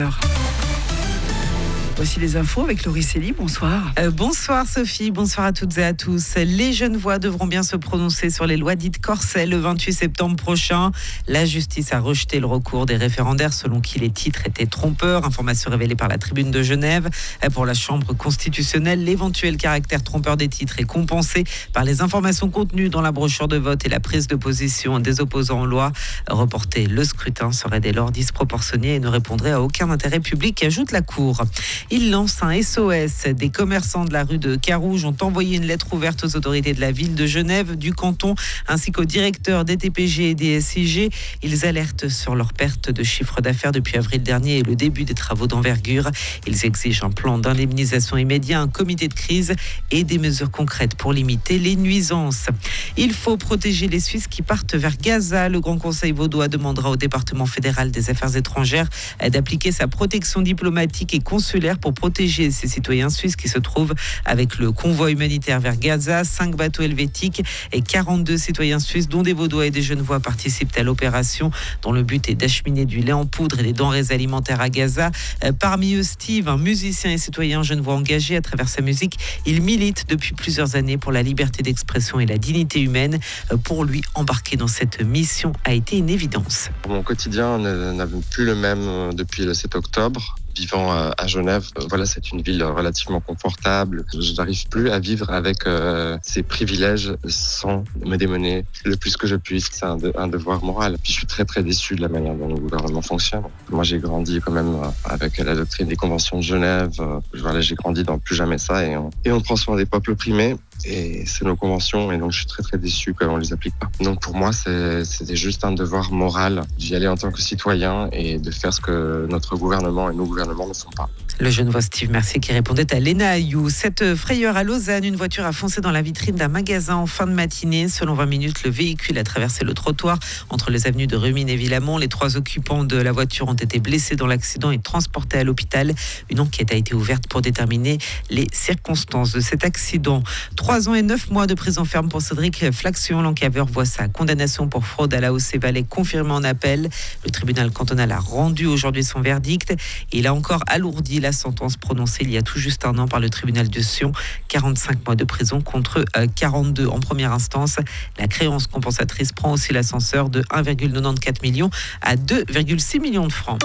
Voici les infos avec Laurie Célie, bonsoir. Bonsoir Sophie, bonsoir à toutes et à tous. Les Genevois devront bien se prononcer sur les lois dites Corset le 28 septembre prochain. La justice a rejeté le recours des référendaires selon qui les titres étaient trompeurs. Information révélée par la Tribune de Genève. Pour la Chambre constitutionnelle, l'éventuel caractère trompeur des titres est compensé par les informations contenues dans la brochure de vote et la prise de position des opposants aux lois. Reporter le scrutin serait dès lors disproportionné et ne répondrait à aucun intérêt public, ajoute la Cour. Il lance un SOS. Des commerçants de la rue de Carouge ont envoyé une lettre ouverte aux autorités de la ville de Genève, du canton, ainsi qu'aux directeurs des TPG et des SIG. Ils alertent sur leur perte de chiffre d'affaires depuis avril dernier et le début des travaux d'envergure. Ils exigent un plan d'indemnisation immédiat, un comité de crise et des mesures concrètes pour limiter les nuisances. Il faut protéger les Suisses qui partent vers Gaza. Le Grand Conseil vaudois demandera au département fédéral des affaires étrangères d'appliquer sa protection diplomatique et consulaire pour protéger ces citoyens suisses qui se trouvent avec le convoi humanitaire vers Gaza. 5 bateaux helvétiques et 42 citoyens suisses, dont des Vaudois et des Genevois, participent à l'opération dont le but est d'acheminer du lait en poudre et des denrées alimentaires à Gaza. Parmi eux, Steve, un musicien et citoyen genevois engagé. À travers sa musique, il milite depuis plusieurs années pour la liberté d'expression et la dignité humaine. Pour lui, embarquer dans cette mission a été une évidence. Mon quotidien n'a plus le même depuis le 7 octobre. Vivant à Genève, c'est une ville relativement confortable. Je n'arrive plus à vivre avec ces privilèges sans me démener le plus que je puisse. C'est un devoir moral. Puis je suis très très déçu de la manière dont le gouvernement fonctionne. Moi, j'ai grandi quand même avec la doctrine des conventions de Genève. J'ai grandi dans plus jamais ça et on prend soin des peuples opprimés. Et c'est nos conventions, et donc je suis très très déçu qu'on ne les applique pas. Donc pour moi, c'était juste un devoir moral d'y aller en tant que citoyen et de faire ce que notre gouvernement et nos gouvernements ne font pas. Le Genevois Steve Mercier qui répondait à Léna Ayou. Cette frayeur à Lausanne, une voiture a foncé dans la vitrine d'un magasin en fin de matinée. Selon 20 minutes, le véhicule a traversé le trottoir entre les avenues de Rumine et Villamont. Les 3 occupants de la voiture ont été blessés dans l'accident et transportés à l'hôpital. Une enquête a été ouverte pour déterminer les circonstances de cet accident. 3 ans et 9 mois de prison ferme pour Cédric Flaxion. L'enquêteur voit sa condamnation pour fraude à la Hauts-et-Valais confirmée en appel. Le tribunal cantonal a rendu aujourd'hui son verdict. Et il a encore alourdi la sentence prononcée il y a tout juste un an par le tribunal de Sion. 45 mois de prison contre 42 en première instance. La créance compensatrice prend aussi l'ascenseur de 1,94 million à 2,6 millions de francs.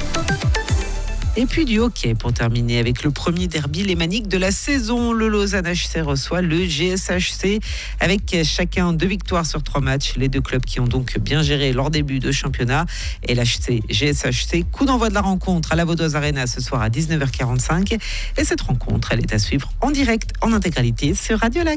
Et puis du hockey pour terminer avec le premier derby lémanique de la saison. Le Lausanne HC reçoit le GSHC avec chacun 2 victoires sur 3 matchs. Les 2 clubs qui ont donc bien géré leur début de championnat. Et l'HC GSHC, coup d'envoi de la rencontre à la Vaudoise Arena ce soir à 19h45. Et cette rencontre, elle est à suivre en direct, en intégralité sur Radio Lac.